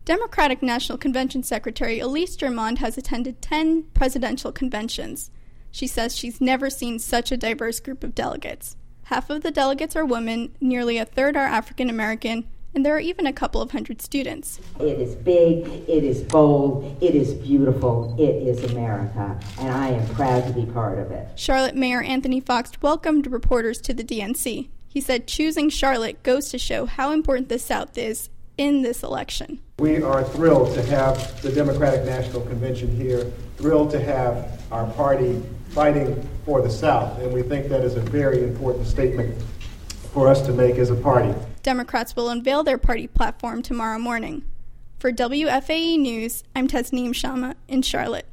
Democratic National Convention Secretary Elise Drummond has attended 10 presidential conventions. She says she's never seen such a diverse group of delegates. Half of the delegates are women, nearly a third are African American, and there are even a couple of hundred students. It is big, it is bold, it is beautiful, it is America, and I am proud to be part of it. Charlotte Mayor Anthony Fox welcomed reporters to the DNC. He said choosing Charlotte goes to show how important the South is in this election. We are thrilled to have the Democratic National Convention here, thrilled to have our party fighting for the South, and we think that is a very important statement for us to make as a party. Democrats will unveil their party platform tomorrow morning. For WFAE News, I'm Tasneem Sharma in Charlotte.